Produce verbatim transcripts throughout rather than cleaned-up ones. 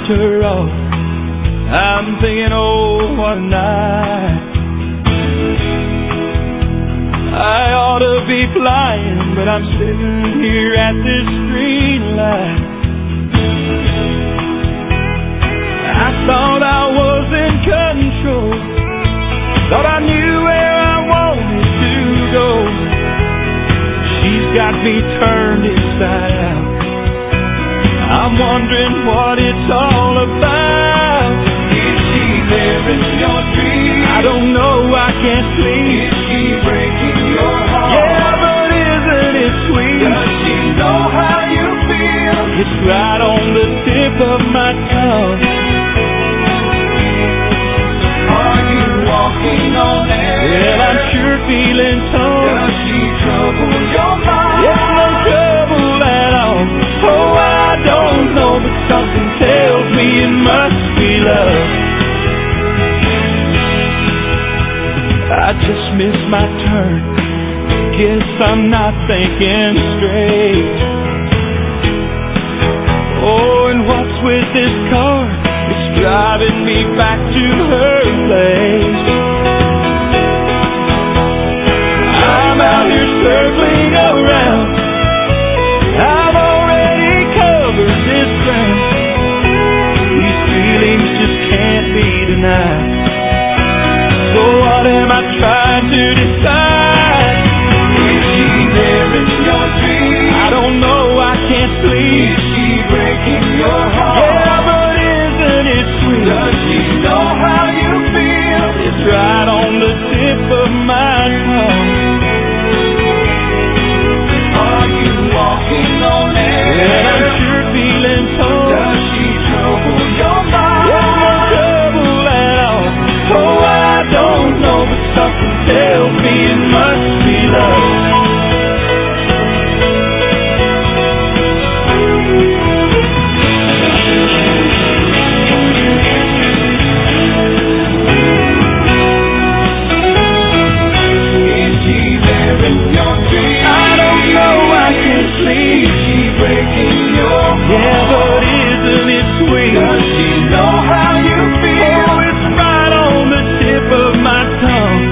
dropped her off. I'm thinking, oh, what a night. I ought to be flying, but I'm sitting here at this street light. I thought I was in control, thought I knew where I wanted to go. She's got me turned inside out. I'm wondering what it's all about. Is she there in your dreams? I don't know, I can't sleep. Is she breaking your heart? Yeah, but isn't it sweet? Does she know how you feel? It's right on the tip of my tongue. Are you walking on air? Well, I'm sure feeling torn. Does she trouble your mind? It's no trouble at all. Oh, I don't know, but something tells me it must be love. I just missed my turn. Guess I'm not thinking straight. Oh, and what's with this car? It's driving me back to her place. I'm out here circling around. I've already covered this ground. These feelings just can't be denied. So what am I trying to decide? Is she there in your dreams? I don't know, I can't sleep. Is she breaking your heart? Yeah, but isn't it sweet? Does she know how you feel? It's right on the tip of my tongue. Are you walking on air? Well, I'm sure feeling torn. Does she trouble your mind? Yeah, no trouble at all. Oh, I don't know, but something tells me it must be love. Is she there in your dreams? I don't know, I can't sleep. Is she breaking your heart? Yeah, but isn't it sweet? Does she know how you feel? Oh, it's right on the tip of my tongue.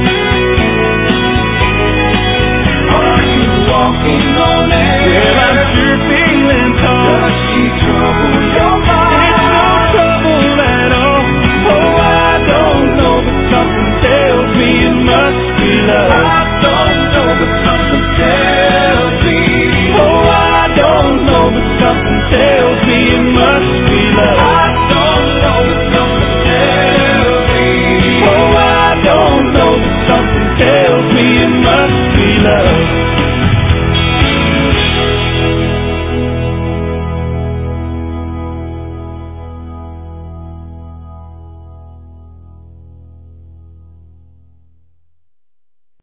Are you walking on air? Well, I'm sure feeling torn. Does she trouble your mind? It's no trouble at all. Oh, I don't know, but something tells me it must be love. I don't know, but something tells me. Oh, I don't know, but something tells me it must be love. I don't know, but something tells me. Oh, I don't know, but something tells me it must be love.